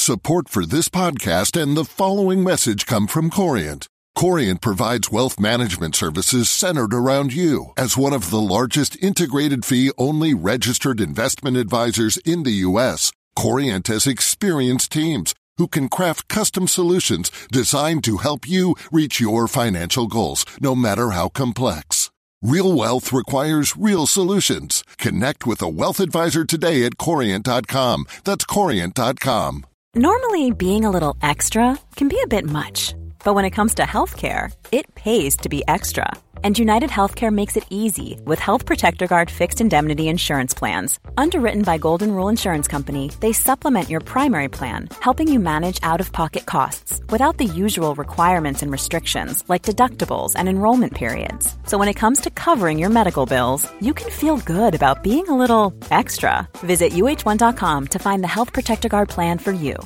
Support for this podcast and the following message come from Corient. Corient provides wealth management services centered around you. As one of the largest integrated fee-only registered investment advisors in the U.S., Corient has experienced teams who can craft custom solutions designed to help you reach your financial goals, no matter how complex. Real wealth requires real solutions. Connect with a wealth advisor today at Corient.com. That's Corient.com. Normally, being a little extra can be a bit much. But when it comes to healthcare, it pays to be extra. And United Healthcare makes it easy with Health Protector Guard fixed indemnity insurance plans. Underwritten by Golden Rule Insurance Company, they supplement your primary plan, helping you manage out-of-pocket costs without the usual requirements and restrictions like deductibles and enrollment periods. So when it comes to covering your medical bills, you can feel good about being a little extra. Visit uh1.com to find the Health Protector Guard plan for you.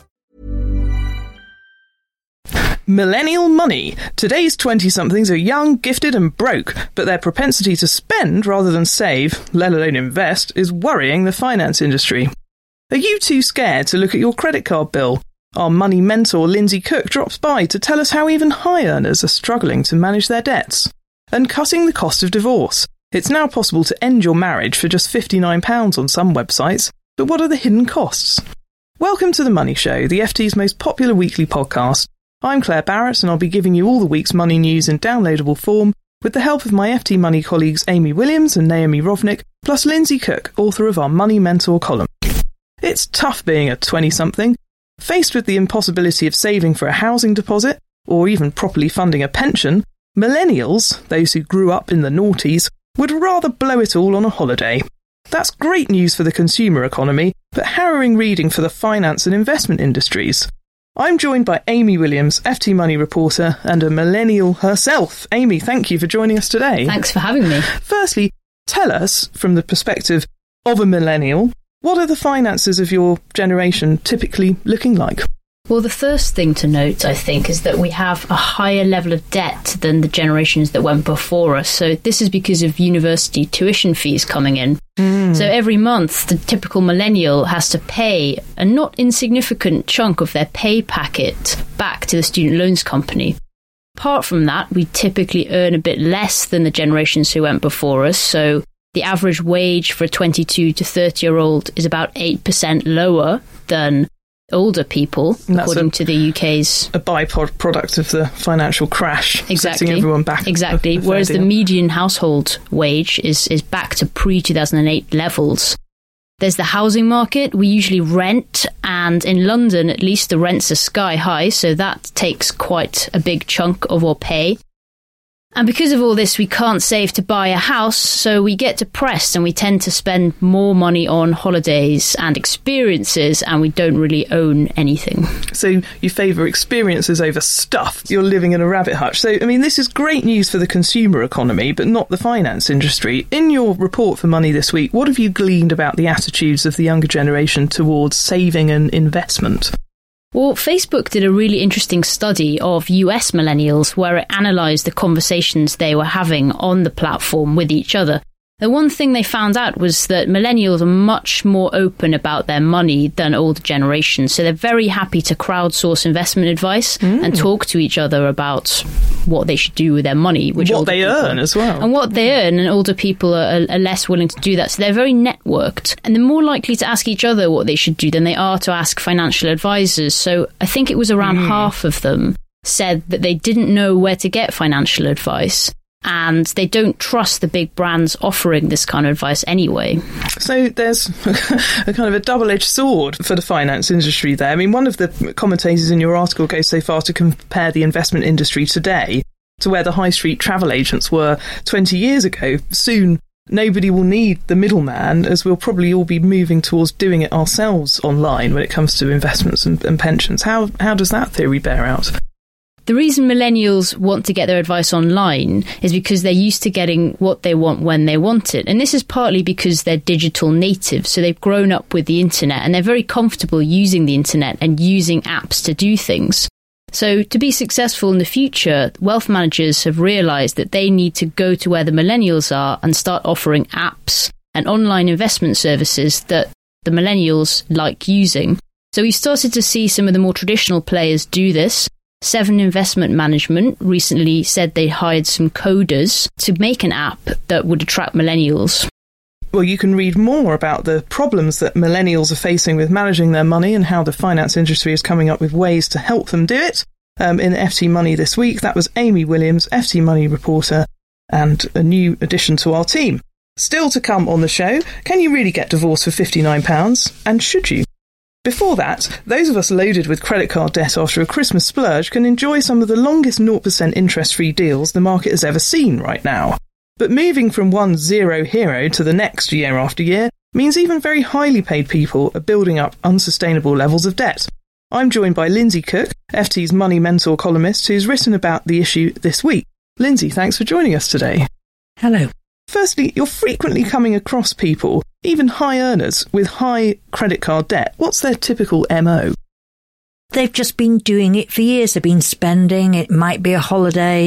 Millennial money. Today's 20-somethings are young, gifted and broke, but their propensity to spend rather than save, let alone invest, is worrying the finance industry. Are you too scared to look at your credit card bill? Our money mentor Lindsay Cook drops by to tell us how even high earners are struggling to manage their debts. And cutting the cost of divorce. It's now possible to end your marriage for just £59 on some websites, but what are the hidden costs? Welcome to The Money Show, the FT's most popular weekly podcast. I'm Claire Barrett and I'll be giving you all the week's money news in downloadable form with the help of my FT Money colleagues Amy Williams and Naomi Rovnick, plus Lindsay Cook, author of our Money Mentor column. It's tough being a 20-something. Faced with the impossibility of saving for a housing deposit, or even properly funding a pension, millennials, those who grew up in the noughties, would rather blow it all on a holiday. That's great news for the consumer economy, but harrowing reading for the finance and investment industries. I'm joined by Amy Williams, FT Money reporter and a millennial herself. Amy, thank you for joining us today. Thanks for having me. Firstly, tell us, from the perspective of a millennial, what are the finances of your generation typically looking like? Well, the first thing to note, I think, is that we have a higher level of debt than the generations that went before us. So this is because of university tuition fees coming in. So every month, the typical millennial has to pay a not insignificant chunk of their pay packet back to the student loans company. Apart from that, we typically earn a bit less than the generations who went before us. So the average wage for a 22 to 30-year-old is about 8% lower than older people, according to the UK's... A byproduct of the financial crash. Exactly. Setting everyone back. Exactly. Whereas the median household wage is back to pre-2008 levels. There's the housing market. We usually rent, and in London, at least, the rents are sky high, so that takes quite a big chunk of our pay. And because of all this, we can't save to buy a house, so we get depressed and we tend to spend more money on holidays and experiences, and we don't really own anything. So you favour experiences over stuff. You're living in a rabbit hutch. So, I mean, this is great news for the consumer economy, but not the finance industry. In your report for Money this week, what have you gleaned about the attitudes of the younger generation towards saving and investment? Well, Facebook did a really interesting study of US millennials where it analysed the conversations they were having on the platform with each other. The one thing they found out was that millennials are much more open about their money than older generations. So they're very happy to crowdsource investment advice and talk to each other about what they should do with their money. Which what they earn as well. And what they earn, and older people are less willing to do that. So they're very networked. And they're more likely to ask each other what they should do than they are to ask financial advisors. So I think it was around half of them said that they didn't know where to get financial advice. And they don't trust the big brands offering this kind of advice anyway. So there's a kind of a double-edged sword for the finance industry there. I mean, one of the commentators in your article goes so far to compare the investment industry today to where the high street travel agents were 20 years ago. Soon, nobody will need the middleman, as we'll probably all be moving towards doing it ourselves online when it comes to investments and pensions. How does that theory bear out? The reason millennials want to get their advice online is because they're used to getting what they want when they want it. And this is partly because they're digital natives, so they've grown up with the internet and they're very comfortable using the internet and using apps to do things. So to be successful in the future, wealth managers have realised that they need to go to where the millennials are and start offering apps and online investment services that the millennials like using. So we started to see some of the more traditional players do this. Seven Investment Management recently said they hired some coders to make an app that would attract millennials. Well, you can read more about the problems that millennials are facing with managing their money and how the finance industry is coming up with ways to help them do it in FT Money this week. That was Amy Williams, FT Money reporter, and a new addition to our team. Still to come on the show, can you really get divorced for £59? And should you? Before that, those of us loaded with credit card debt after a Christmas splurge can enjoy some of the longest 0% interest-free deals the market has ever seen right now. But moving from one zero hero to the next year after year means even very highly paid people are building up unsustainable levels of debt. I'm joined by Lindsay Cook, FT's Money Mentor columnist, who's written about the issue this week. Lindsay, thanks for joining us today. Hello. Firstly, you're frequently coming across people, even high earners, with high credit card debt. What's their typical MO? They've just been doing it for years. They've been spending. It might be a holiday.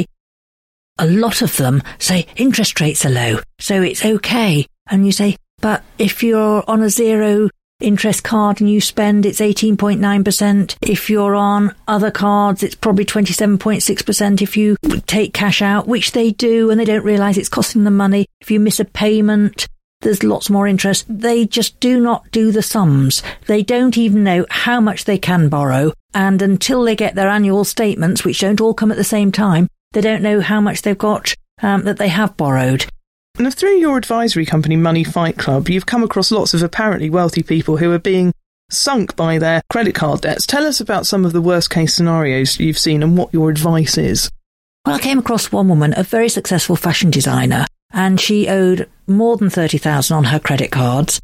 A lot of them say interest rates are low, so it's okay. And you say, but if you're on a zero interest card and you spend, it's 18.9%. If you're on other cards, it's probably 27.6% if you take cash out, which they do, and they don't realise it's costing them money. If you miss a payment, there's lots more interest. They just do not do the sums. They don't even know how much they can borrow, and until they get their annual statements, which don't all come at the same time, they don't know how much they've got that they have borrowed. And through your advisory company, Money Fight Club, you've come across lots of apparently wealthy people who are being sunk by their credit card debts. Tell us about some of the worst-case scenarios you've seen and what your advice is. Well, I came across one woman, a very successful fashion designer, and she owed more than $30,000 on her credit cards,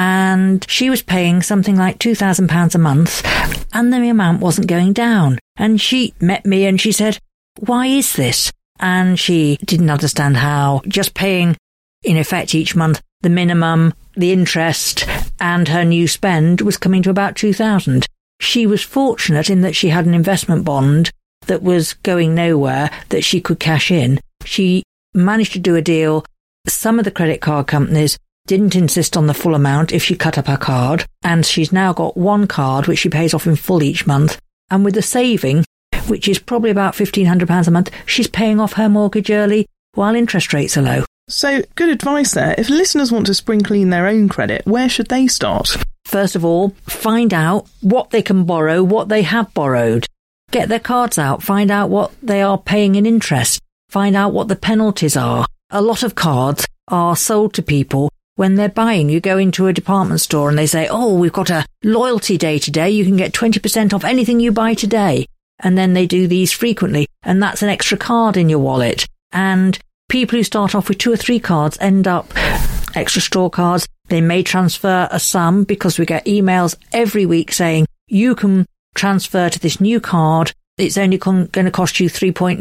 and she was paying something like £2,000 a month, and the amount wasn't going down. And she met me and she said, "Why is this?" And she didn't understand how just paying, in effect, each month, the minimum, the interest, and her new spend was coming to about $2,000. She was fortunate in that she had an investment bond that was going nowhere that she could cash in. She managed to do a deal. Some of the credit card companies didn't insist on the full amount if she cut up her card, and she's now got one card which she pays off in full each month. And with the saving, which is probably about £1,500 a month, she's paying off her mortgage early while interest rates are low. So, good advice there. If listeners want to spring clean their own credit, where should they start? First of all, find out what they can borrow, what they have borrowed. Get their cards out, find out what they are paying in interest, find out what the penalties are. A lot of cards are sold to people when they're buying. You go into a department store and they say, "Oh, we've got a loyalty day today, you can get 20% off anything you buy today." And then they do these frequently, and that's an extra card in your wallet. And people who start off with 2 or 3 cards end up extra straw cards. They may transfer a sum because we get emails every week saying, you can transfer to this new card. It's only going to cost you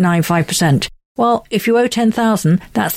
3.95%. Well, if you owe £10,000, that's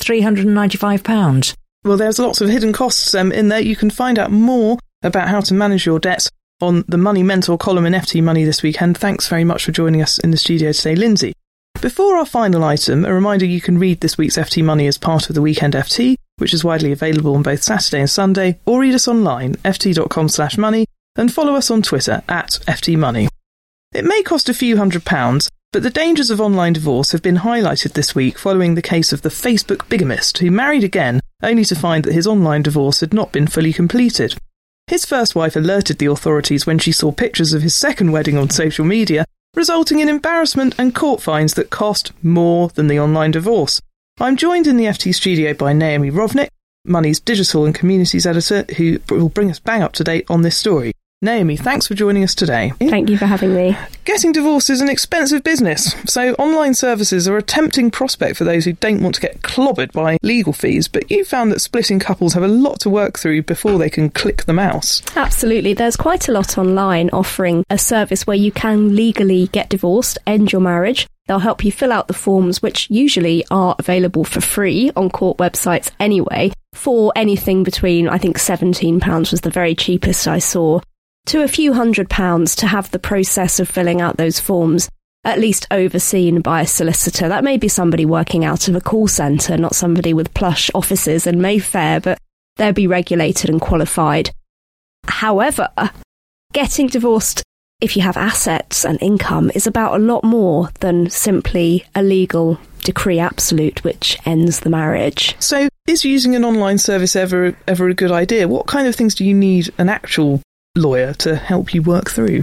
£395. Well, there's lots of hidden costs in there. You can find out more about how to manage your debts on the Money Mentor column in FT Money this weekend. Thanks very much for joining us in the studio today, Lindsay. Before our final item, a reminder you can read this week's FT Money as part of the Weekend FT, which is widely available on both Saturday and Sunday, or read us online, ft.com/money, and follow us on Twitter @FTMoney. It may cost a few £100s, but the dangers of online divorce have been highlighted this week following the case of the Facebook bigamist who married again only to find that his online divorce had not been fully completed. His first wife alerted the authorities when she saw pictures of his second wedding on social media, resulting in embarrassment and court fines that cost more than the online divorce. I'm joined in the FT studio by Naomi Rovnick, Money's digital and communities editor, who will bring us bang up to date on this story. Naomi, thanks for joining us today. Thank you for having me. Getting divorced is an expensive business, so online services are a tempting prospect for those who don't want to get clobbered by legal fees, but you found that splitting couples have a lot to work through before they can click the mouse. Absolutely. There's quite a lot online offering a service where you can legally get divorced, end your marriage. They'll help you fill out the forms, which usually are available for free on court websites anyway, for anything between, I think £17 was the very cheapest I saw, to a few £100 to have the process of filling out those forms at least overseen by a solicitor. That may be somebody working out of a call centre, not somebody with plush offices in Mayfair, but they'll be regulated and qualified. However, getting divorced, if you have assets and income, is about a lot more than simply a legal decree absolute which ends the marriage. So is using an online service ever a good idea? What kind of things do you need an actual lawyer to help you work through?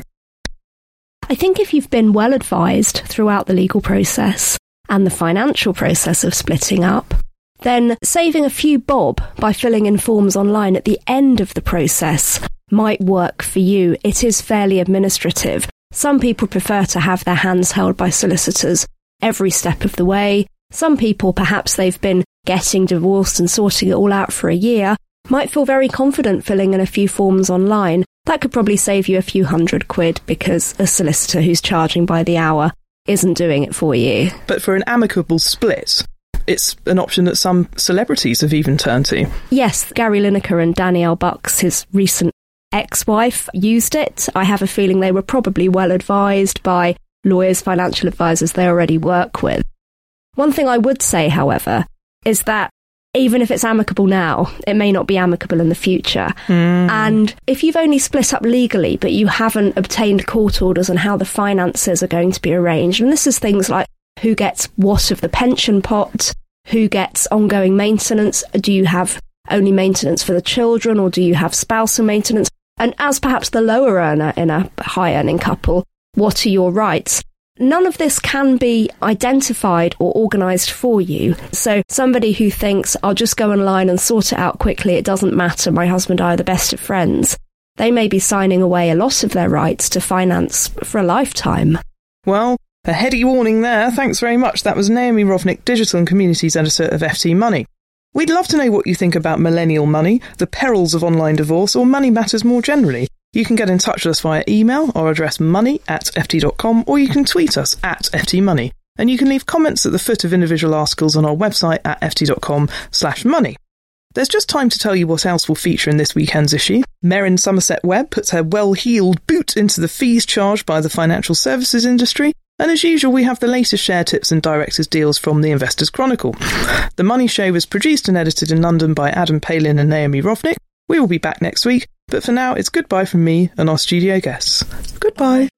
I think if you've been well advised throughout the legal process and the financial process of splitting up, then saving a few bob by filling in forms online at the end of the process might work for you. It is fairly administrative. Some people prefer to have their hands held by solicitors every step of the way. Some people, perhaps they've been getting divorced and sorting it all out for a year, might feel very confident filling in a few forms online. That could probably save you a few £100 because a solicitor who's charging by the hour isn't doing it for you. But for an amicable split, it's an option that some celebrities have even turned to. Yes, Gary Lineker and Danielle Bucks, his recent ex-wife, used it. I have a feeling they were probably well advised by lawyers, financial advisors they already work with. One thing I would say, however, is that even if it's amicable now, it may not be amicable in the future. And if you've only split up legally, but you haven't obtained court orders on how the finances are going to be arranged, and this is things like who gets what of the pension pot, who gets ongoing maintenance, do you have only maintenance for the children, or do you have spousal maintenance? And as perhaps the lower earner in a high-earning couple, what are your rights? None of this can be identified or organised for you. So somebody who thinks, I'll just go online and sort it out quickly, it doesn't matter, my husband and I are the best of friends, they may be signing away a lot of their rights to finance for a lifetime. Well, a heady warning there. Thanks very much. That was Naomi Rovnick, Digital and Communities Editor of FT Money. We'd love to know what you think about millennial money, the perils of online divorce, or money matters more generally. You can get in touch with us via email, our address money@ft.com, or you can tweet us @FTmoney. And you can leave comments at the foot of individual articles on our website at ft.com/money. There's just time to tell you what else will feature in this weekend's issue. Merrin Somerset Webb puts her well-heeled boot into the fees charged by the financial services industry. And as usual, we have the latest share tips and directors' deals from the Investors Chronicle. The Money Show was produced and edited in London by Adam Palin and Naomi Rovnick. We will be back next week, but for now, it's goodbye from me and our studio guests. Goodbye.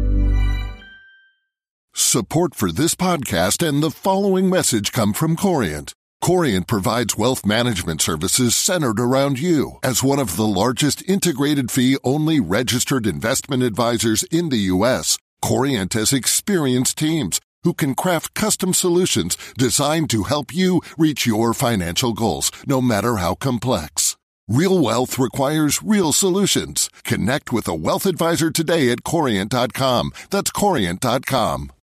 Support for this podcast and the following message come from Corient. Corient provides wealth management services centered around you. As one of the largest integrated fee-only registered investment advisors in the U.S., Corient has experienced teams who can craft custom solutions designed to help you reach your financial goals, no matter how complex. Real wealth requires real solutions. Connect with a wealth advisor today at Corient.com. That's Corient.com.